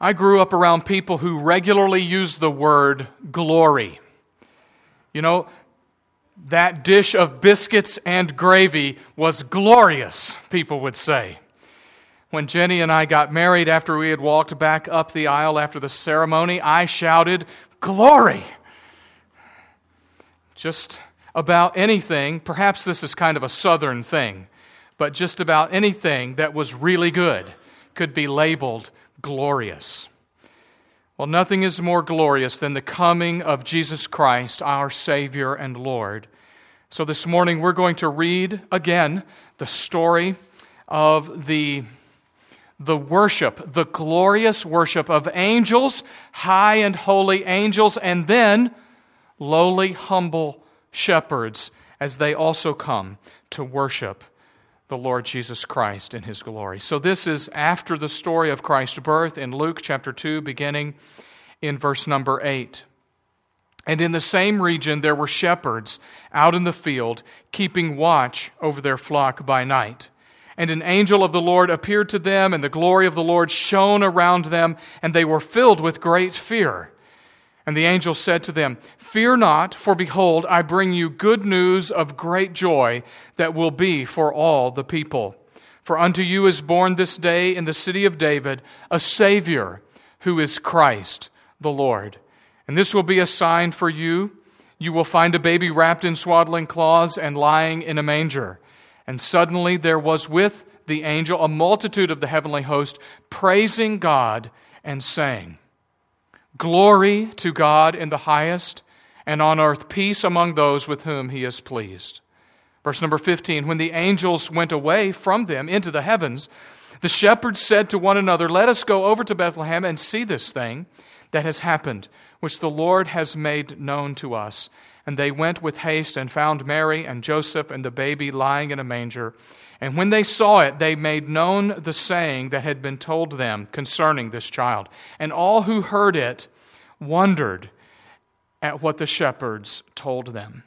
I grew up around people who regularly use the word glory. You know, that dish of biscuits and gravy was glorious, people would say. When Jenny and I got married, after we had walked back up the aisle after the ceremony, I shouted, "Glory!" Just about anything, perhaps this is kind of a southern thing, but just about anything that was really good could be labeled glorious. Well, nothing is more glorious than the coming of Jesus Christ, our Savior and Lord. So this morning we're going to read again the story of the worship, the glorious worship of angels, high and holy angels, and then lowly, humble shepherds as they also come to worship the Lord Jesus Christ in His glory. So this is after the story of Christ's birth in Luke chapter 2, beginning in verse number 8. And in the same region there were shepherds out in the field, keeping watch over their flock by night. And an angel of the Lord appeared to them, and the glory of the Lord shone around them, and they were filled with great fear. And the angel said to them, "Fear not, for behold, I bring you good news of great joy that will be for all the people. For unto you is born this day in the city of David a Savior, who is Christ the Lord. And this will be a sign for you. You will find a baby wrapped in swaddling cloths and lying in a manger." And suddenly there was with the angel a multitude of the heavenly host, praising God and saying, "Glory to God in the highest, and on earth peace among those with whom He is pleased." Verse number 15, when the angels went away from them into the heavens, the shepherds said to one another, "Let us go over to Bethlehem and see this thing that has happened, which the Lord has made known to us." And they went with haste and found Mary and Joseph and the baby lying in a manger. And when they saw it, they made known the saying that had been told them concerning this child. And all who heard it wondered at what the shepherds told them.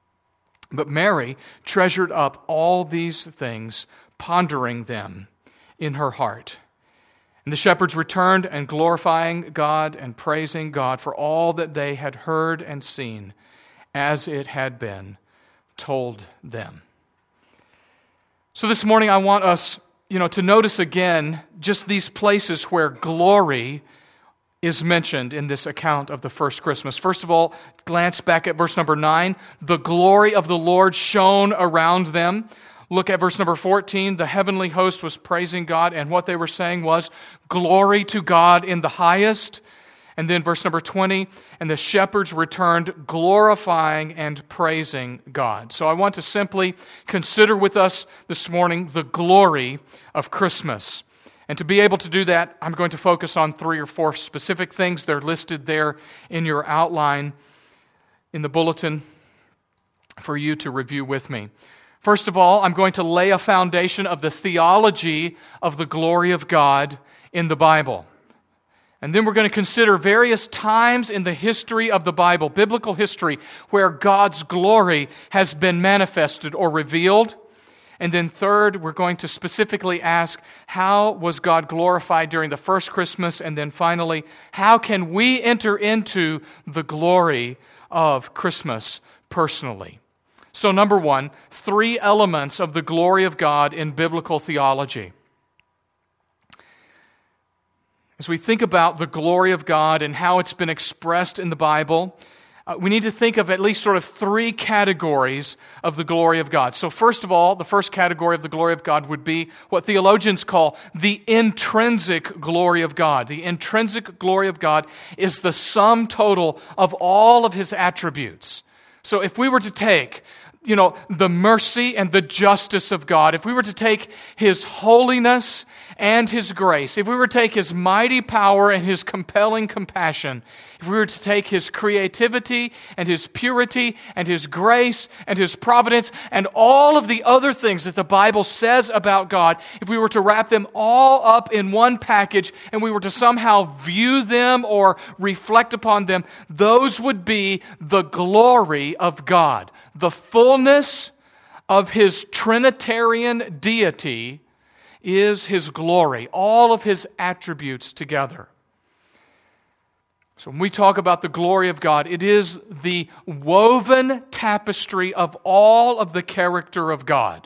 But Mary treasured up all these things, pondering them in her heart. And the shepherds returned and glorifying God and praising God for all that they had heard and seen, as it had been told them. So this morning I want us, to notice again just these places where glory is mentioned in this account of the first Christmas. First of all, glance back at verse number 9. The glory of the Lord shone around them. Look at verse number 14. The heavenly host was praising God, and what they were saying was, "Glory to God in the highest." And then verse number 20, and the shepherds returned glorifying and praising God. So I want to simply consider with us this morning the glory of Christmas. And to be able to do that, I'm going to focus on 3 or 4 specific things. They're listed there in your outline in the bulletin for you to review with me. First of all, I'm going to lay a foundation of the theology of the glory of God in the Bible. And then we're going to consider various times in the history of the Bible, biblical history, where God's glory has been manifested or revealed. And then third, we're going to specifically ask, how was God glorified during the first Christmas? And then finally, how can we enter into the glory of Christmas personally? So number 1, 3 elements of the glory of God in biblical theology. As we think about the glory of God and how it's been expressed in the Bible, we need to think of at least sort of 3 categories of the glory of God. So first of all, the first category of the glory of God would be what theologians call the intrinsic glory of God. The intrinsic glory of God is the sum total of all of His attributes. So if we were to take the mercy and the justice of God, if we were to take His holiness and His grace, if we were to take His mighty power and His compelling compassion, if we were to take His creativity and His purity and His grace and His providence and all of the other things that the Bible says about God, if we were to wrap them all up in one package and we were to somehow view them or reflect upon them, those would be the glory of God. The fullness of His Trinitarian deity is His glory, all of His attributes together. So when we talk about the glory of God, it is the woven tapestry of all of the character of God.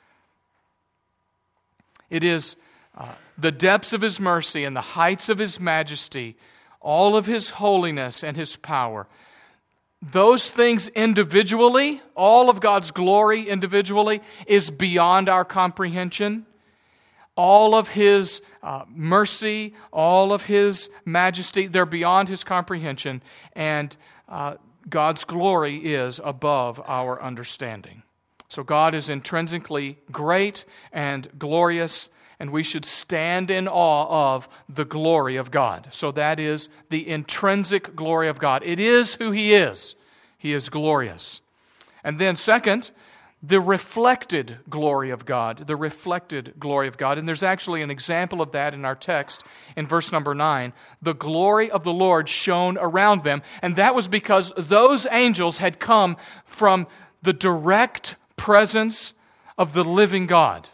It is the depths of His mercy and the heights of His majesty, all of His holiness and His power. Those things individually, all of God's glory individually, is beyond our comprehension. All of His mercy, all of His majesty, they're beyond His comprehension, and God's glory is above our understanding. So God is intrinsically great and glorious, and we should stand in awe of the glory of God. So that is the intrinsic glory of God. It is who He is. He is glorious. And then second, the reflected glory of God. The reflected glory of God. And there's actually an example of that in our text in verse number 9. The glory of the Lord shone around them. And that was because those angels had come from the direct presence of the living God.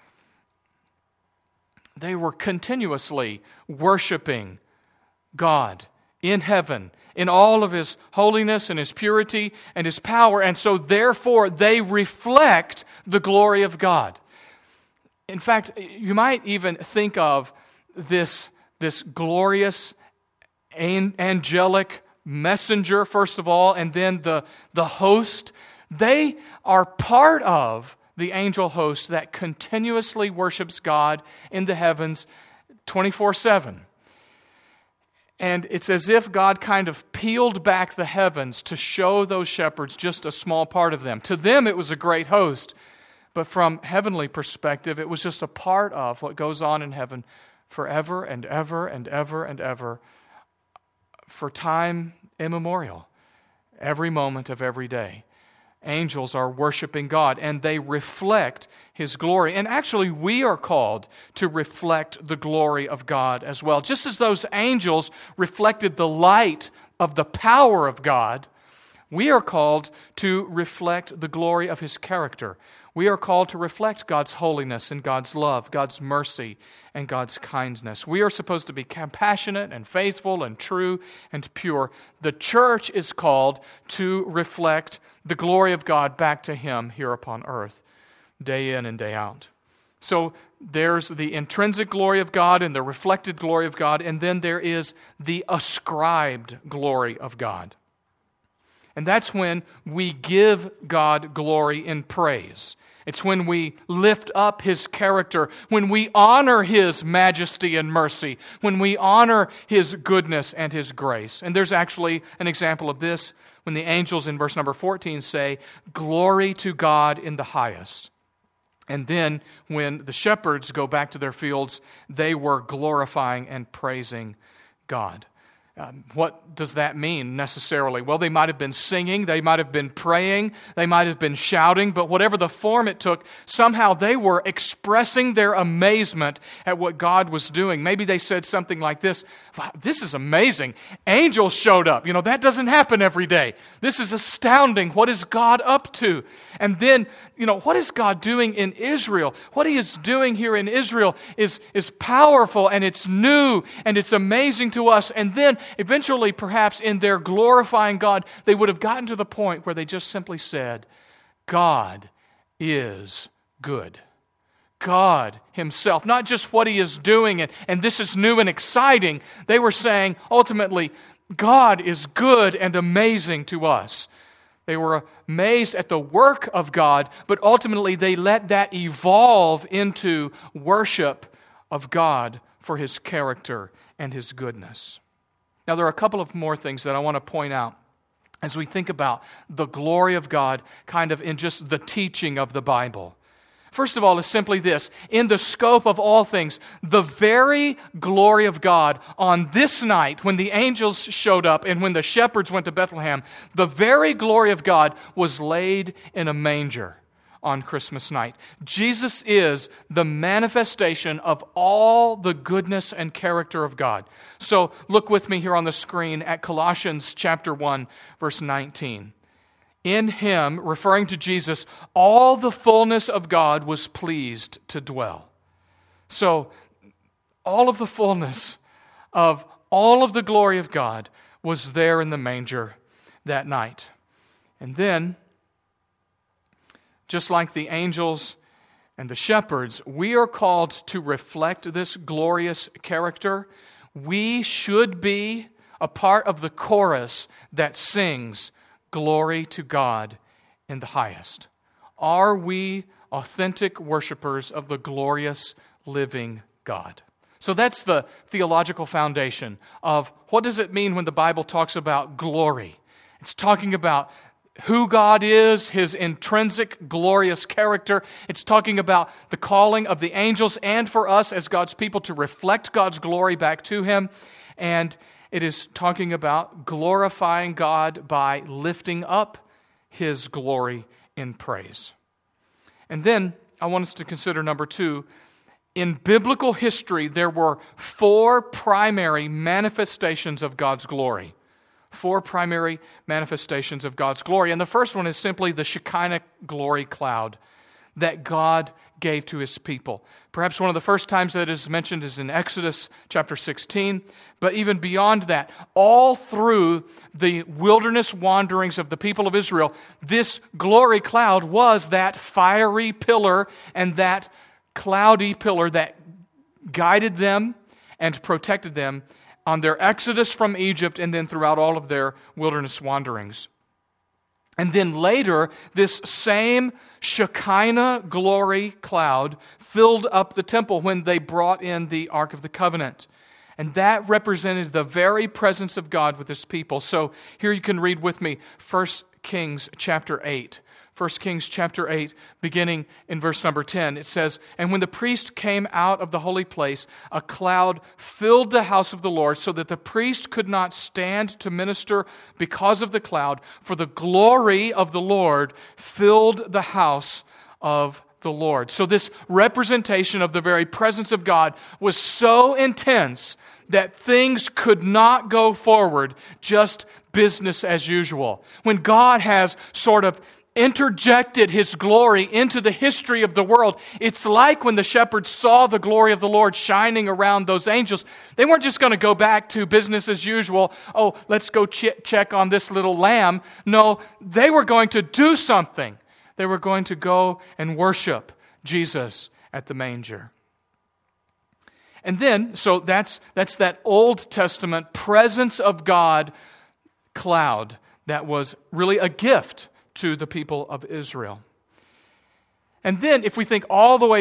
They were continuously worshiping God in heaven, in all of His holiness and His purity and His power, and so therefore they reflect the glory of God. In fact, you might even think of this glorious angelic messenger, first of all, and then the host. They are part of the angel host that continuously worships God in the heavens 24/7. And it's as if God kind of peeled back the heavens to show those shepherds just a small part of them. To them it was a great host, but from heavenly perspective it was just a part of what goes on in heaven forever and ever and ever and ever, for time immemorial, every moment of every day. Angels are worshiping God, and they reflect His glory. And actually, we are called to reflect the glory of God as well. Just as those angels reflected the light of the power of God, we are called to reflect the glory of His character. We are called to reflect God's holiness and God's love, God's mercy and God's kindness. We are supposed to be compassionate and faithful and true and pure. The church is called to reflect the glory of God back to Him here upon earth, day in and day out. So there's the intrinsic glory of God and the reflected glory of God, and then there is the ascribed glory of God. And that's when we give God glory in praise. It's when we lift up His character, when we honor His majesty and mercy, when we honor His goodness and His grace. And there's actually an example of this when the angels in verse number 14 say, "Glory to God in the highest." And then when the shepherds go back to their fields, they were glorifying and praising God. What does that mean necessarily? Well, they might have been singing, they might have been praying, they might have been shouting, but whatever the form it took, somehow they were expressing their amazement at what God was doing. Maybe they said something like this, "Wow, this is amazing. Angels showed up. That doesn't happen every day. This is astounding. What is God up to?" And then, what is God doing in Israel? What He is doing here in Israel is powerful, and it's new, and it's amazing to us. And then, eventually, perhaps in their glorifying God, they would have gotten to the point where they just simply said, "God is good." God Himself, not just what He is doing, and this is new and exciting. They were saying, ultimately, God is good and amazing to us. They were amazed at the work of God, but ultimately they let that evolve into worship of God for His character and His goodness. Now, there are a couple of more things that I want to point out as we think about the glory of God kind of in just the teaching of the Bible. First of all, is simply this: in the scope of all things, the very glory of God on this night when the angels showed up and when the shepherds went to Bethlehem, the very glory of God was laid in a manger on Christmas night. Jesus is the manifestation of all the goodness and character of God. So look with me here on the screen at Colossians chapter 1, verse 19. In Him, referring to Jesus, all the fullness of God was pleased to dwell. So, all of the fullness of all of the glory of God was there in the manger that night. And then, just like the angels and the shepherds, we are called to reflect this glorious character. We should be a part of the chorus that sings, "Glory to God in the highest." Are we authentic worshipers of the glorious living God? So that's the theological foundation of what does it mean when the Bible talks about glory. It's talking about who God is, His intrinsic glorious character. It's talking about the calling of the angels and for us as God's people to reflect God's glory back to Him. And it is talking about glorifying God by lifting up His glory in praise. And then I want us to consider number 2. In biblical history, there were 4 primary manifestations of God's glory. 4 primary manifestations of God's glory. And the first one is simply the Shekinah glory cloud that God gave to His people. Perhaps one of the first times that is mentioned is in Exodus chapter 16. But even beyond that, all through the wilderness wanderings of the people of Israel, this glory cloud was that fiery pillar and that cloudy pillar that guided them and protected them on their exodus from Egypt and then throughout all of their wilderness wanderings. And then later, this same Shekinah glory cloud filled up the temple when they brought in the Ark of the Covenant. And that represented the very presence of God with His people. So here you can read with me 1 Kings chapter 8. 1 Kings chapter 8, beginning in verse number 10, it says, "And when the priest came out of the holy place, a cloud filled the house of the Lord, so that the priest could not stand to minister because of the cloud, for the glory of the Lord filled the house of the Lord." So this representation of the very presence of God was so intense that things could not go forward just business as usual. When God has sort of interjected His glory into the history of the world, it's like when the shepherds saw the glory of the Lord shining around those angels. They weren't just going to go back to business as usual. Oh, let's go check on this little lamb. No, they were going to do something. They were going to go and worship Jesus at the manger. And then, so that's that Old Testament presence of God cloud that was really a gift to the people of Israel. And then if we think all the way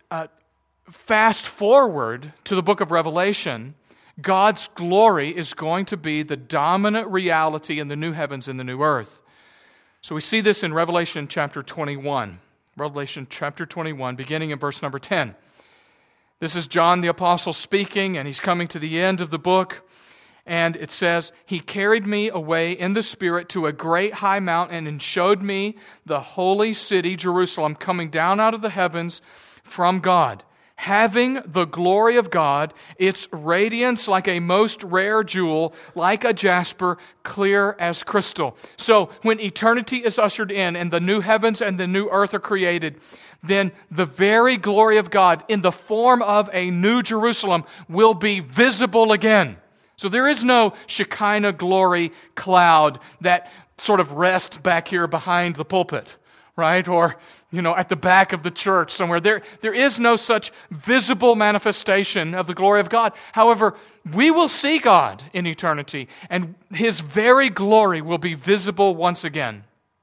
fast forward to the book of Revelation, God's glory is going to be the dominant reality in the new heavens and the new earth. So we see this in Revelation chapter 21. Revelation chapter 21, beginning in verse number 10. This is John the Apostle speaking, and he's coming to the end of the book. And it says, "He carried me away in the Spirit to a great high mountain and showed me the holy city, Jerusalem, coming down out of the heavens from God, having the glory of God, its radiance like a most rare jewel, like a jasper, clear as crystal." So when eternity is ushered in and the new heavens and the new earth are created, then the very glory of God in the form of a new Jerusalem will be visible again. So there is no Shekinah glory cloud that sort of rests back here behind the pulpit, right? Or, at the back of the church somewhere. There is no such visible manifestation of the glory of God. However, we will see God in eternity, and His very glory will be visible once again.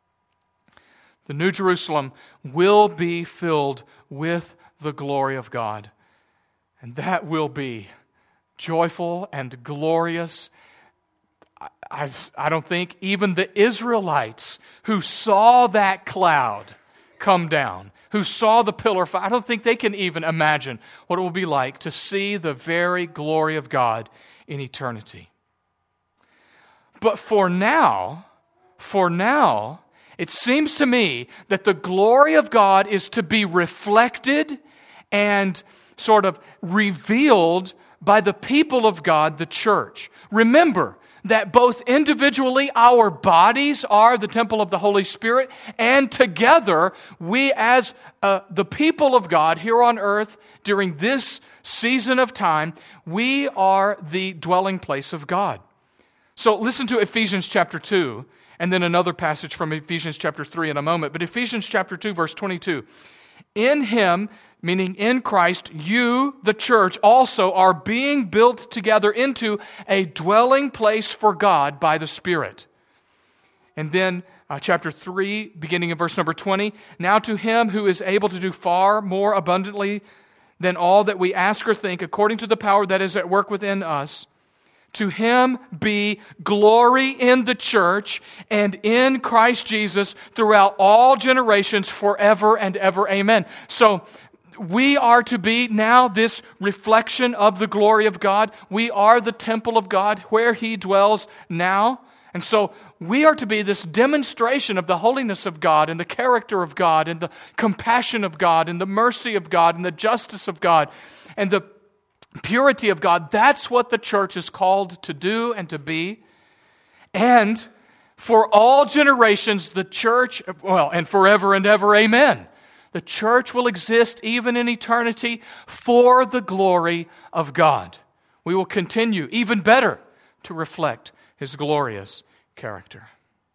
The New Jerusalem will be filled with the glory of God. And that will be joyful and glorious. I don't think even the Israelites who saw that cloud come down, who saw the pillar of fire, I don't think they can even imagine what it will be like to see the very glory of God in eternity. But for now, it seems to me that the glory of God is to be reflected and sort of revealed by the people of God, the church. Remember that both individually our bodies are the temple of the Holy Spirit, and together we as the people of God here on earth during this season of time, we are the dwelling place of God. So listen to Ephesians chapter 2, and then another passage from Ephesians chapter 3 in a moment. But Ephesians chapter 2, verse 22. In Him, meaning in Christ, you, the church, also are being built together into a dwelling place for God by the Spirit. And then chapter 3, beginning in verse number 20. Now to Him who is able to do far more abundantly than all that we ask or think, according to the power that is at work within us, to Him be glory in the church and in Christ Jesus throughout all generations forever and ever. Amen. So we are to be now this reflection of the glory of God. We are the temple of God where He dwells now. And so we are to be this demonstration of the holiness of God and the character of God and the compassion of God and the mercy of God and the justice of God and the purity of God. That's what the church is called to do and to be. And for all generations, the church, and forever and ever, amen. The church will exist even in eternity for the glory of God. We will continue even better to reflect His glorious character.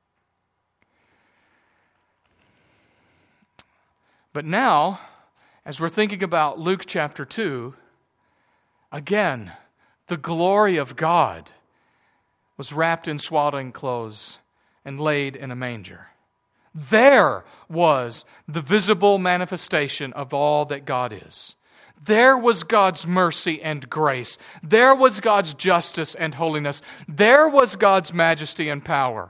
But now, as we're thinking about Luke chapter 2, again, the glory of God was wrapped in swaddling clothes and laid in a manger. There was the visible manifestation of all that God is. There was God's mercy and grace. There was God's justice and holiness. There was God's majesty and power.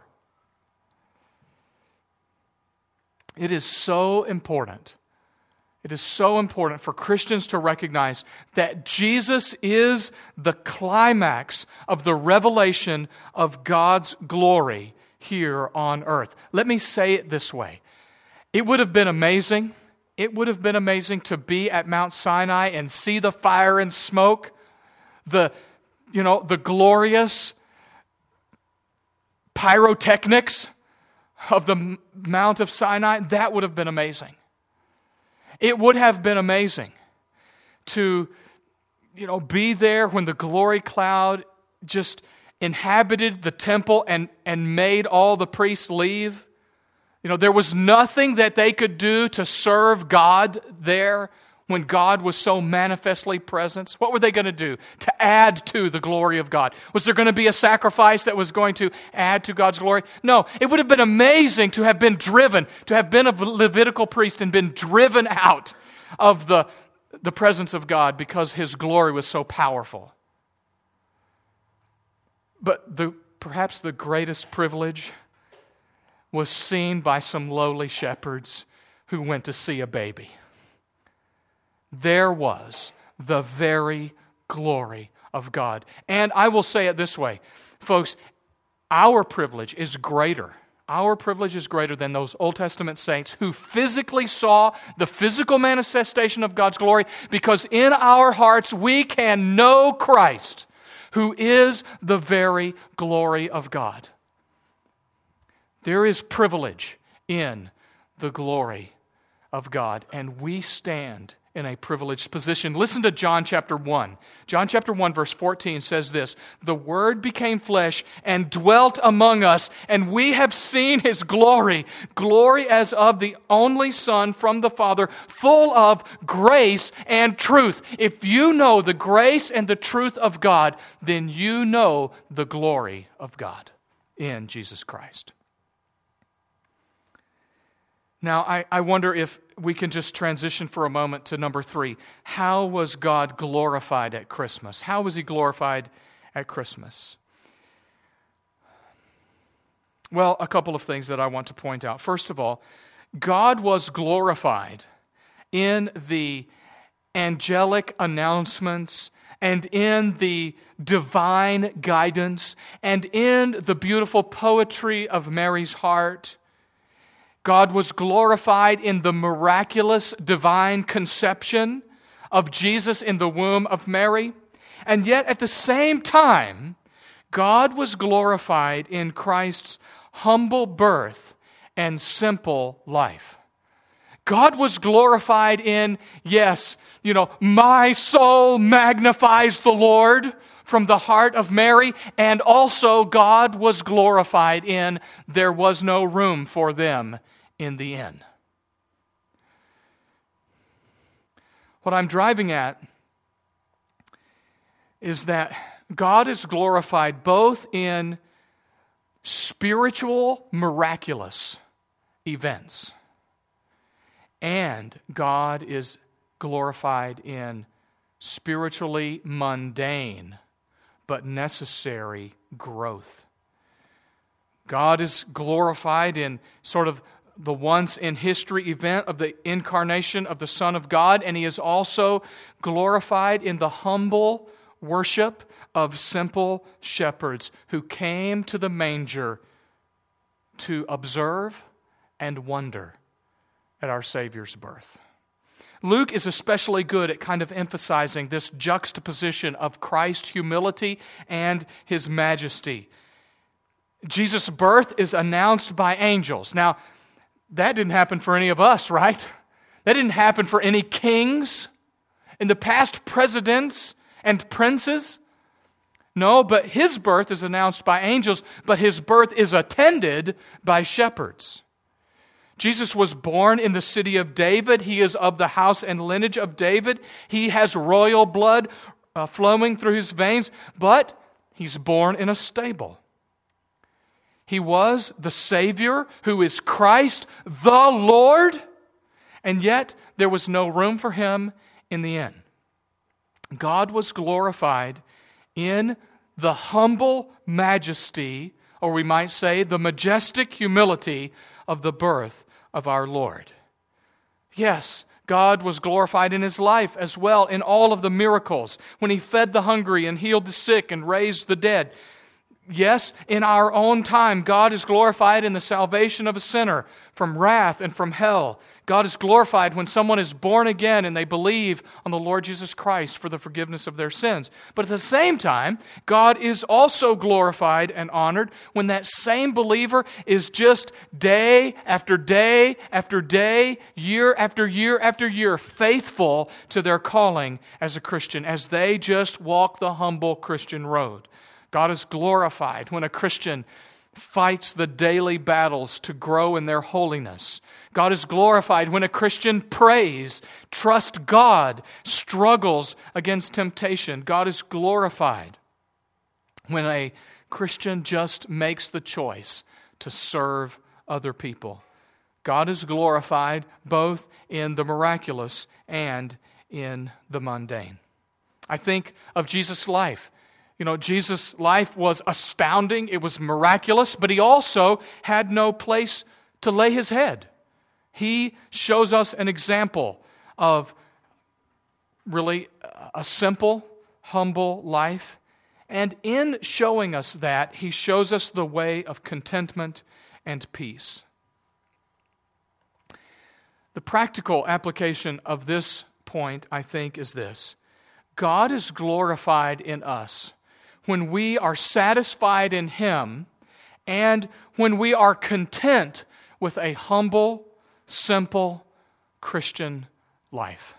It is so important. It is so important for Christians to recognize that Jesus is the climax of the revelation of God's glory here on earth. Let me say it this way. It would have been amazing. It would have been amazing to be at Mount Sinai and see the fire and smoke, the glorious pyrotechnics of the Mount of Sinai. That would have been amazing. It would have been amazing to, be there when the glory cloud just inhabited the temple and made all the priests leave. There was nothing that they could do to serve God there when God was so manifestly present. What were they going to do to add to the glory of God? Was there going to be a sacrifice that was going to add to God's glory? No, it would have been amazing to have been driven, to have been a Levitical priest and been driven out of the presence of God because His glory was so powerful. But perhaps the greatest privilege was seen by some lowly shepherds who went to see a baby. There was the very glory of God. And I will say it this way, folks, our privilege is greater. Our privilege is greater than those Old Testament saints who physically saw the physical manifestation of God's glory, because in our hearts we can know Christ, who is the very glory of God. There is privilege in the glory of God, and we stand in a privileged position. Listen to John chapter 1. John chapter 1 verse 14 says this, "The Word became flesh and dwelt among us, and we have seen His glory, glory as of the only Son from the Father, full of grace and truth." If you know the grace and the truth of God, then you know the glory of God in Jesus Christ. Now, I wonder if we can just transition for a moment to number 3. How was God glorified at Christmas? How was He glorified at Christmas? Well, a couple of things that I want to point out. First of all, God was glorified in the angelic announcements and in the divine guidance and in the beautiful poetry of Mary's heart. God was glorified in the miraculous divine conception of Jesus in the womb of Mary. And yet at the same time, God was glorified in Christ's humble birth and simple life. God was glorified in, yes, my soul magnifies the Lord, from the heart of Mary, and also God was glorified in there was no room for them in the inn. What I'm driving at is that God is glorified both in spiritual, miraculous events, and God is glorified in spiritually mundane but necessary growth. God is glorified in sort of the once in history event of the incarnation of the Son of God, and He is also glorified in the humble worship of simple shepherds who came to the manger to observe and wonder at our Savior's birth. Luke is especially good at kind of emphasizing this juxtaposition of Christ's humility and His majesty. Jesus' birth is announced by angels. Now, that didn't happen for any of us, right? That didn't happen for any kings in the past, presidents and princes. No, but His birth is announced by angels, but His birth is attended by shepherds. Jesus was born in the city of David. He is of the house and lineage of David. He has royal blood flowing through His veins, but He's born in a stable. He was the Savior who is Christ the Lord, and yet there was no room for Him in the inn. God was glorified in the humble majesty, or we might say the majestic humility of the birth of our Lord. Yes, God was glorified in His life as well, in all of the miracles, when He fed the hungry and healed the sick and raised the dead. Yes, in our own time, God is glorified in the salvation of a sinner from wrath and from hell. God is glorified when someone is born again and they believe on the Lord Jesus Christ for the forgiveness of their sins. But at the same time, God is also glorified and honored when that same believer is just day after day after day, year after year after year, faithful to their calling as a Christian, as they just walk the humble Christian road. God is glorified when a Christian fights the daily battles to grow in their holiness. God is glorified when a Christian prays, trusts God, struggles against temptation. God is glorified when a Christian just makes the choice to serve other people. God is glorified both in the miraculous and in the mundane. I think of Jesus' life. You know, Jesus' life was astounding. It was miraculous, but He also had no place to lay His head. He shows us an example of really a simple, humble life. And in showing us that, He shows us the way of contentment and peace. The practical application of this point, I think, is this. God is glorified in us when we are satisfied in Him and when we are content with a humble, simple Christian life.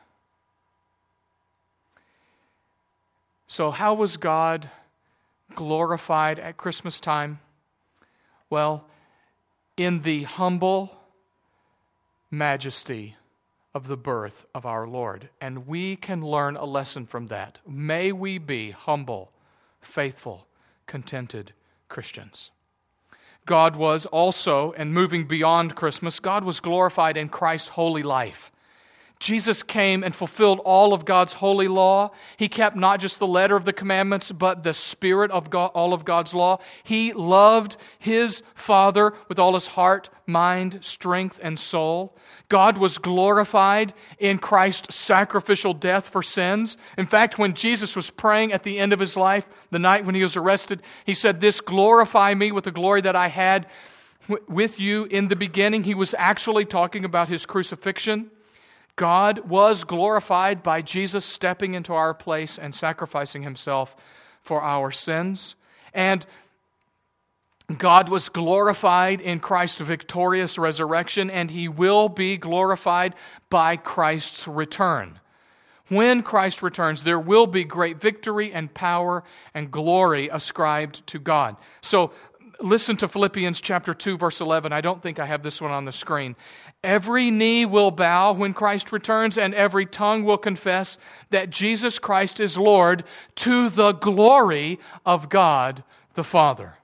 So how was God glorified at Christmas time? Well, in the humble majesty of the birth of our Lord. And we can learn a lesson from that. May we be humble, faithful, contented Christians. God was also, and moving beyond Christmas, God was glorified in Christ's holy life. Jesus came and fulfilled all of God's holy law. He kept not just the letter of the commandments, but the spirit of God, all of God's law. He loved His Father with all His heart, mind, strength, and soul. God was glorified in Christ's sacrificial death for sins. In fact, when Jesus was praying at the end of His life, the night when He was arrested, He said, "This glorify me with the glory that I had with you in the beginning." He was actually talking about His crucifixion. God was glorified by Jesus stepping into our place and sacrificing Himself for our sins. And God was glorified in Christ's victorious resurrection, and He will be glorified by Christ's return, when Christ returns, there will be great victory and power and glory ascribed to God. So listen to Philippians chapter 2, verse 11. I don't think I have this one on the screen. Every knee will bow when Christ returns, and every tongue will confess that Jesus Christ is Lord, to the glory of God the Father.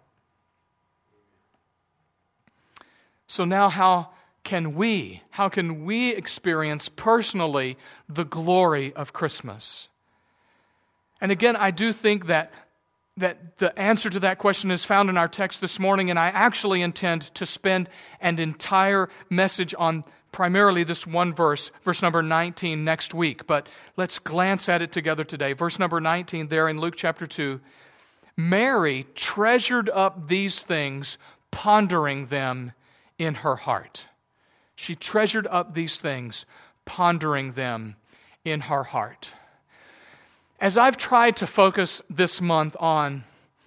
So now how can we experience personally the glory of Christmas? And again, I do think that the answer to that question is found in our text this morning, and I actually intend to spend an entire message on primarily this one verse number 19, next week. But let's glance at it together today. Verse number 19 there in Luke chapter 2. Mary treasured up these things, pondering them in her heart. She treasured up these things, pondering them in her heart. As I've tried to focus this month on,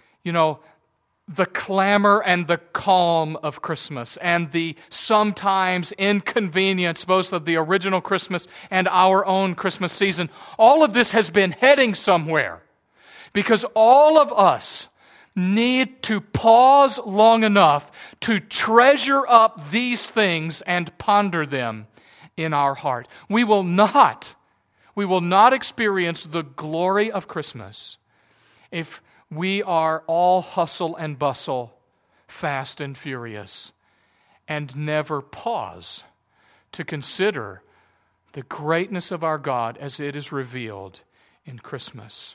the clamor and the calm of Christmas and the sometimes inconvenience both of the original Christmas and our own Christmas season, all of this has been heading somewhere because all of us need to pause long enough to treasure up these things and ponder them in our heart. We will not experience the glory of Christmas if we are all hustle and bustle, fast and furious, and never pause to consider the greatness of our God as it is revealed in Christmas.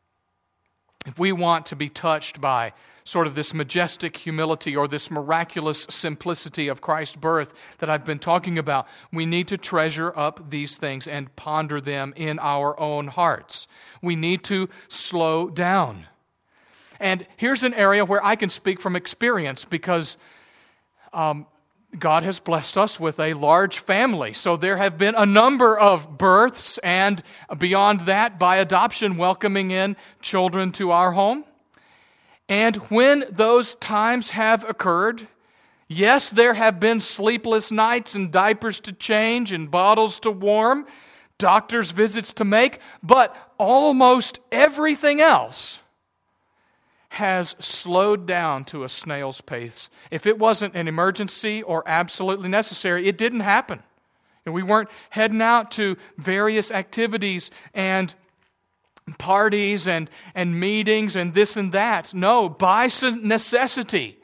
If we want to be touched by sort of this majestic humility or this miraculous simplicity of Christ's birth that I've been talking about, we need to treasure up these things and ponder them in our own hearts. We need to slow down. And here's an area where I can speak from experience because God has blessed us with a large family. So there have been a number of births and beyond that, by adoption, welcoming in children to our home. And when those times have occurred, yes, there have been sleepless nights and diapers to change and bottles to warm, doctor's visits to make, but almost everything else has slowed down to a snail's pace. If it wasn't an emergency or absolutely necessary, it didn't happen. And we weren't heading out to various activities and parties and meetings and this and that. No, by necessity,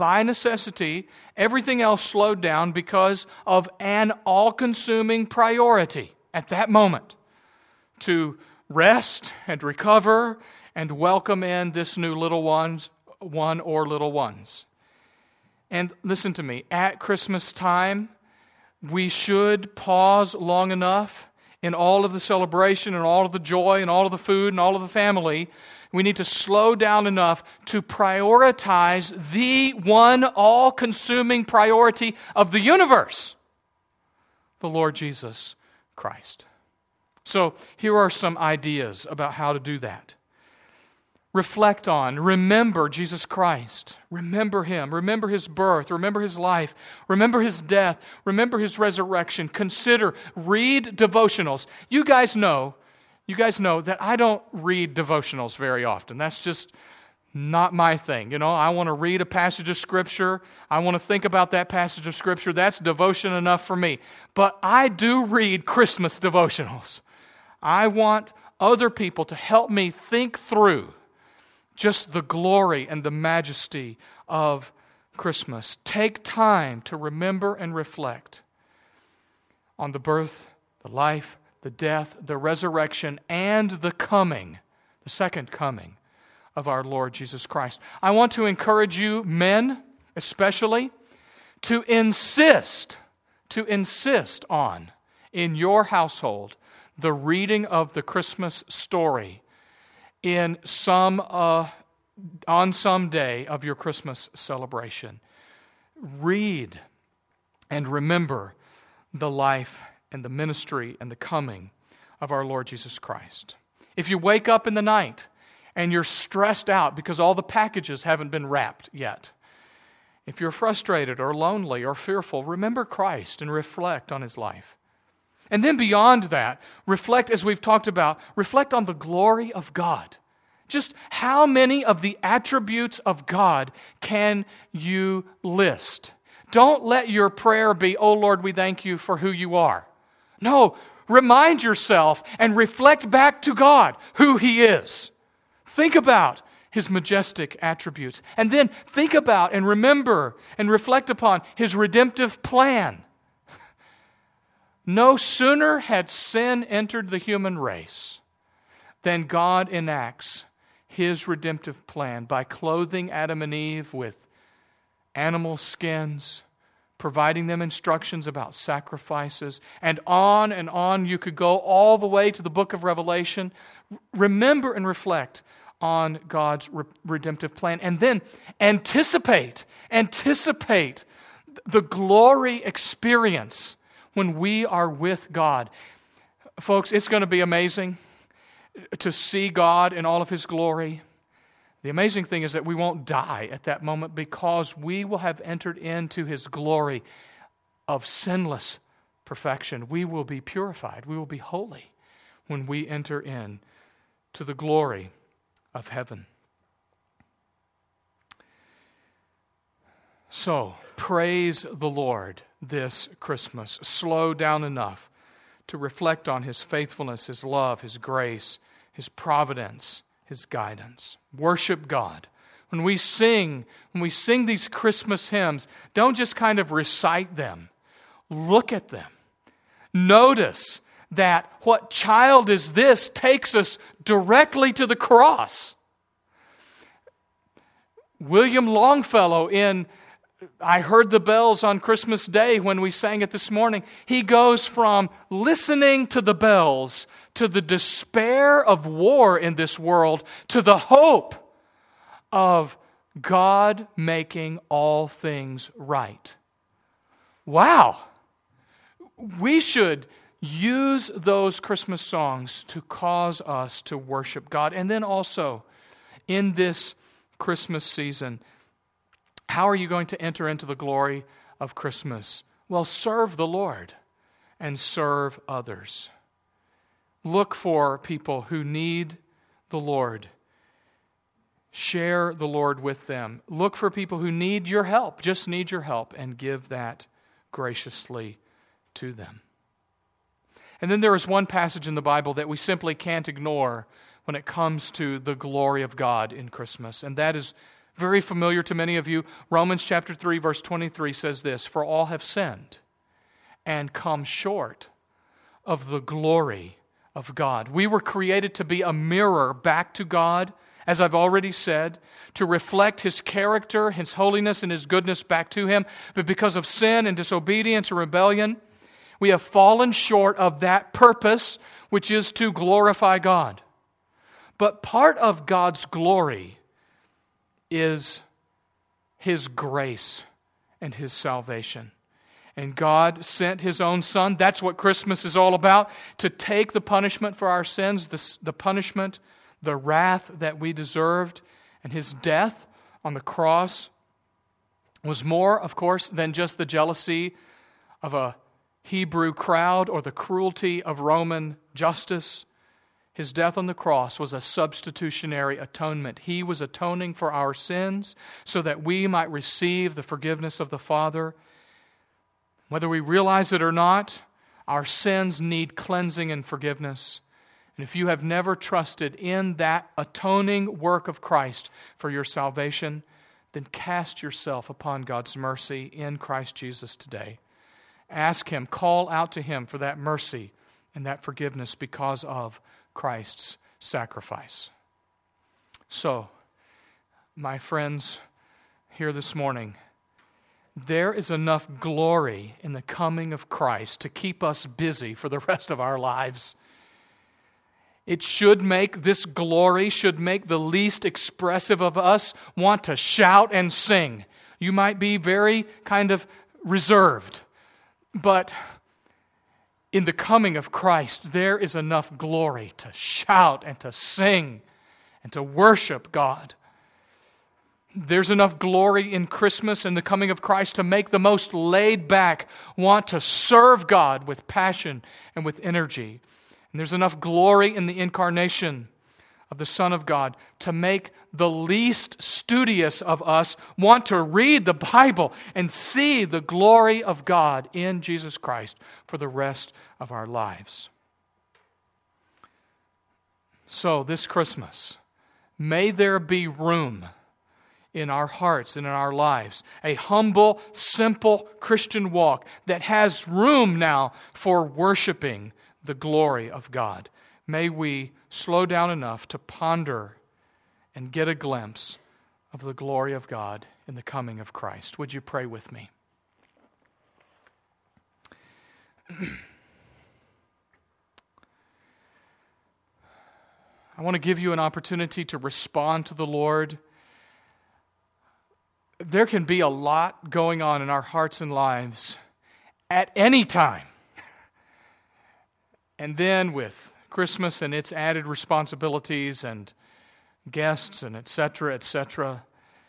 everything else slowed down because of an all-consuming priority at that moment to rest and recover and welcome in this new one or little ones. And listen to me, at Christmas time, we should pause long enough in all of the celebration and all of the joy and all of the food and all of the family. We need to slow down enough to prioritize the one all-consuming priority of the universe, the Lord Jesus Christ. So here are some ideas about how to do that. Reflect on, remember Jesus Christ. Remember Him. Remember His birth. Remember His life. Remember His death. Remember His resurrection. Consider, read devotionals. You guys know that I don't read devotionals very often. That's just not my thing. I want to read a passage of Scripture. I want to think about that passage of Scripture. That's devotion enough for me. But I do read Christmas devotionals. I want other people to help me think through just the glory and the majesty of Christmas. Take time to remember and reflect on the birth, the life, the death, the resurrection, and the second coming of our Lord Jesus Christ. I want to encourage you, men especially, to insist on, in your household, the reading of the Christmas story on some day of your Christmas celebration. Read and remember the life and the ministry and the coming of our Lord Jesus Christ. If you wake up in the night and you're stressed out because all the packages haven't been wrapped yet, if you're frustrated or lonely or fearful, remember Christ and reflect on His life. And then beyond that, reflect, as we've talked about, reflect on the glory of God. Just how many of the attributes of God can you list? Don't let your prayer be, "Oh Lord, we thank you for who you are." No, remind yourself and reflect back to God who He is. Think about His majestic attributes. And then think about and remember and reflect upon His redemptive plan. No sooner had sin entered the human race than God enacts His redemptive plan by clothing Adam and Eve with animal skins, providing them instructions about sacrifices, and on you could go all the way to the book of Revelation. Remember and reflect on God's redemptive plan, and then anticipate the glory experience when we are with God. Folks, it's going to be amazing to see God in all of His glory. The amazing thing is that we won't die at that moment because we will have entered into His glory of sinless perfection. We will be purified. We will be holy when we enter in to the glory of heaven. So, praise the Lord this Christmas. Slow down enough to reflect on His faithfulness, His love, His grace, His providence, His guidance. Worship God. When we sing these Christmas hymns, don't just kind of recite them. Look at them. Notice that what child is this takes us directly to the cross. William Longfellow in I Heard the Bells on Christmas Day when we sang it this morning, he goes from listening to the bells to the despair of war in this world to the hope of God making all things right. Wow! We should use those Christmas songs to cause us to worship God. And then also, in this Christmas season, how are you going to enter into the glory of Christmas? Well, serve the Lord and serve others. Look for people who need the Lord. Share the Lord with them. Look for people who need your help, just need your help, and give that graciously to them. And then there is one passage in the Bible that we simply can't ignore when it comes to the glory of God in Christmas, and that is very familiar to many of you. Romans chapter 3, verse 23 says this, "For all have sinned and come short of the glory of God." We were created to be a mirror back to God, as I've already said, to reflect His character, His holiness, and His goodness back to Him. But because of sin and disobedience and rebellion, we have fallen short of that purpose, which is to glorify God. But part of God's glory is His grace and His salvation. And God sent His own Son, that's what Christmas is all about, to take the punishment for our sins, the punishment, the wrath that we deserved. And His death on the cross was more, of course, than just the jealousy of a Hebrew crowd or the cruelty of Roman justice. His death on the cross was a substitutionary atonement. He was atoning for our sins so that we might receive the forgiveness of the Father. Whether we realize it or not, our sins need cleansing and forgiveness. And if you have never trusted in that atoning work of Christ for your salvation, then cast yourself upon God's mercy in Christ Jesus today. Ask Him, call out to Him for that mercy and that forgiveness because of Christ's sacrifice. So, my friends here this morning, there is enough glory in the coming of Christ to keep us busy for the rest of our lives. It should make this glory, should make the least expressive of us want to shout and sing. You might be very kind of reserved, but in the coming of Christ, there is enough glory to shout and to sing and to worship God. There's enough glory in Christmas and the coming of Christ to make the most laid back want to serve God with passion and with energy. And there's enough glory in the incarnation of the Son of God to make the least studious of us want to read the Bible and see the glory of God in Jesus Christ for the rest of our lives. So this Christmas, may there be room in our hearts and in our lives, a humble, simple Christian walk that has room now for worshiping the glory of God. May we slow down enough to ponder and get a glimpse of the glory of God in the coming of Christ. Would you pray with me? I want to give you an opportunity to respond to the Lord. There can be a lot going on in our hearts and lives at any time. And then with Christmas and its added responsibilities and guests and etc.,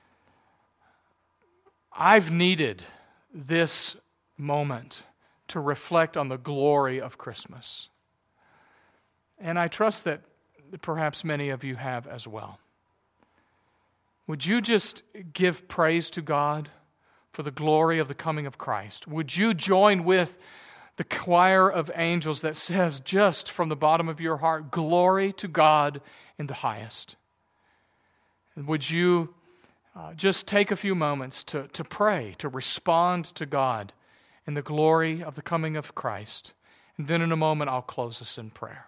I've needed this moment to reflect on the glory of Christmas. And I trust that perhaps many of you have as well. Would you just give praise to God for the glory of the coming of Christ? Would you join with the choir of angels that says just from the bottom of your heart, glory to God in the highest? And would you just take a few moments to pray, to respond to God in the glory of the coming of Christ? And then in a moment I'll close us in prayer.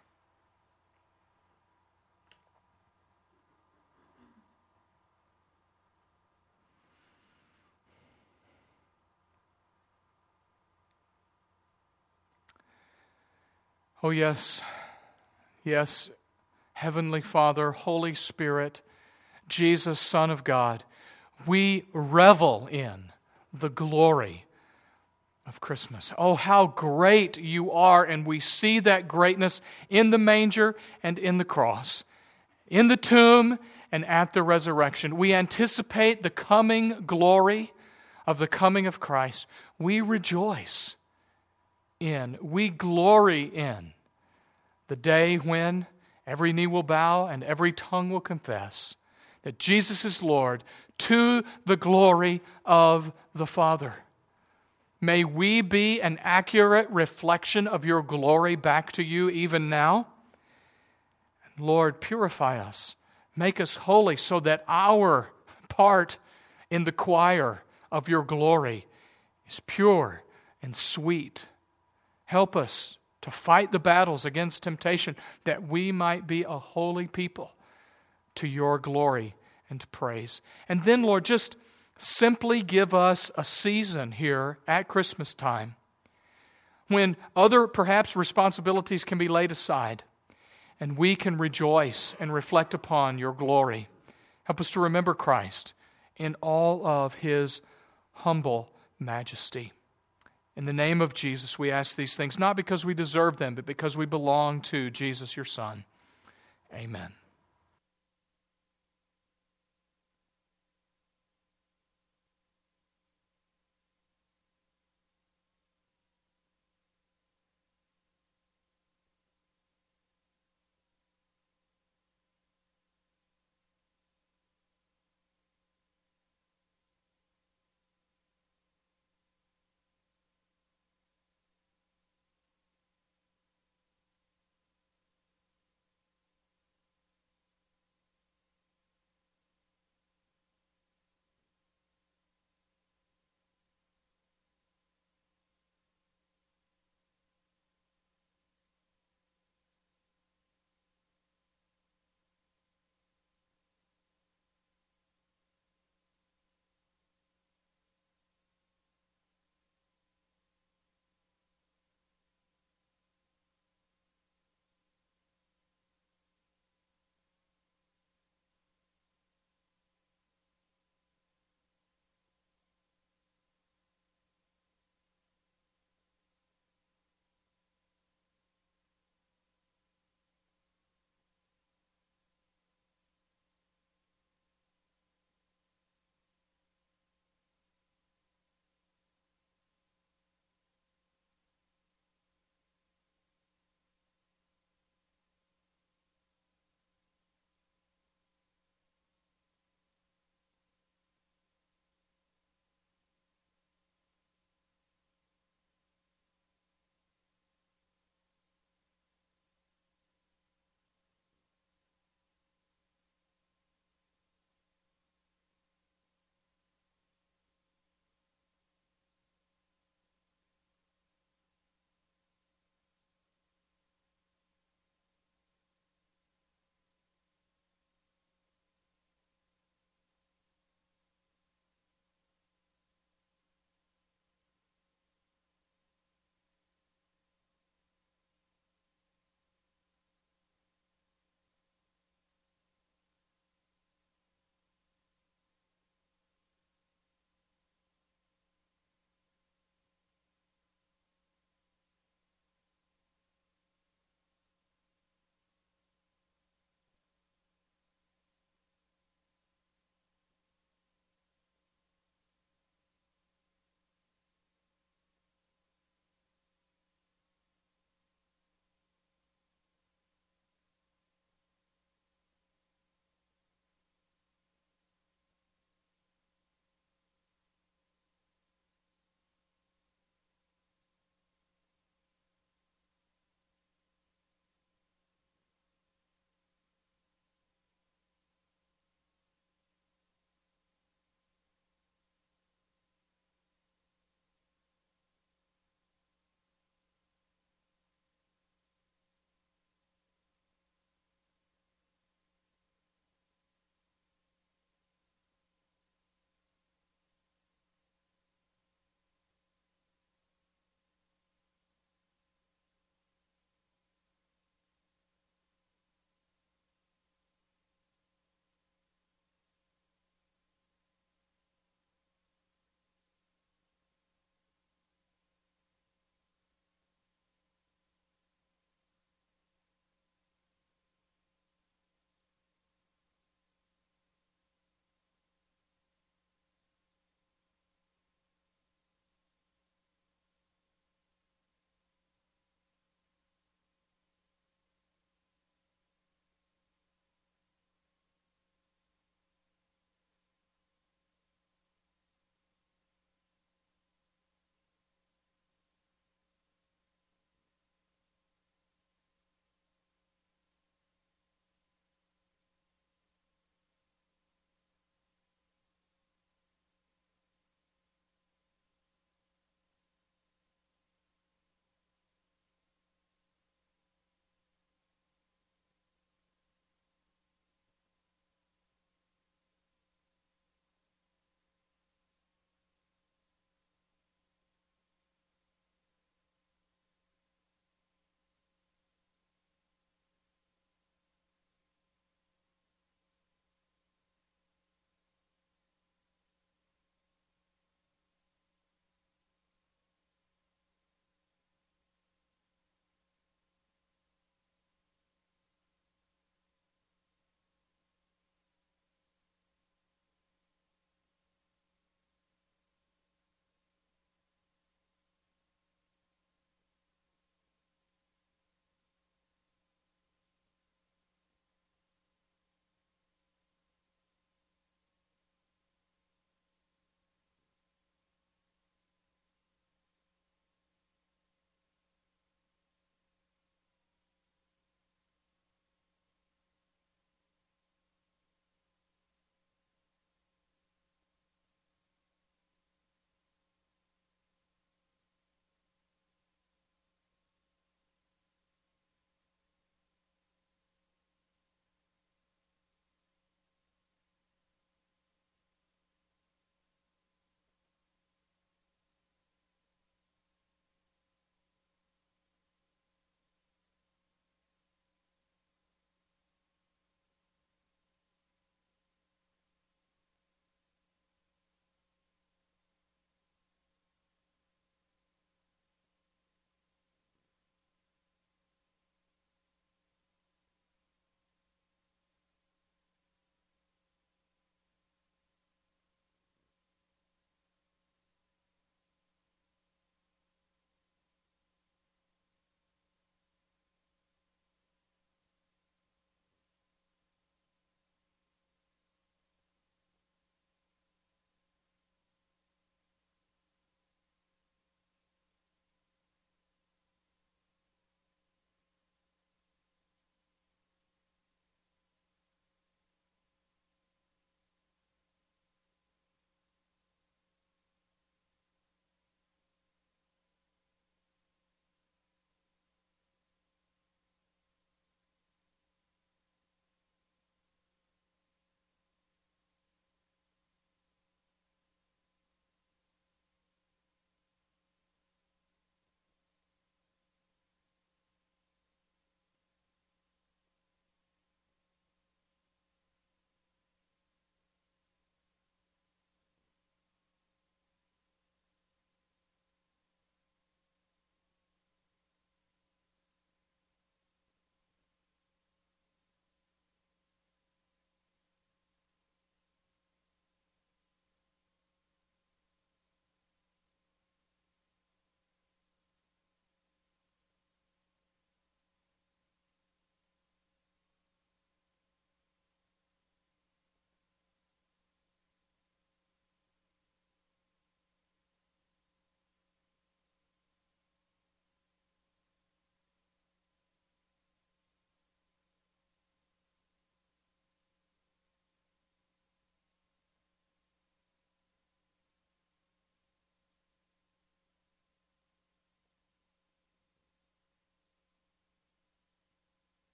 Oh, yes, Heavenly Father, Holy Spirit, Jesus, Son of God, we revel in the glory of Christmas. Oh, how great you are, and we see that greatness in the manger and in the cross, in the tomb and at the resurrection. We anticipate the coming glory of the coming of Christ. We rejoice we glory in the day when every knee will bow and every tongue will confess that Jesus is Lord, to the glory of the Father. May we be an accurate reflection of your glory back to you even now. Lord, purify us. Make us holy so that our part in the choir of your glory is pure and sweet. Help us to fight the battles against temptation, that we might be a holy people to your glory and praise. And then, Lord, just simply give us a season here at Christmas time when other, perhaps, responsibilities can be laid aside and we can rejoice and reflect upon your glory. Help us to remember Christ in all of His humble majesty. In the name of Jesus, we ask these things, not because we deserve them, but because we belong to Jesus, your Son. Amen.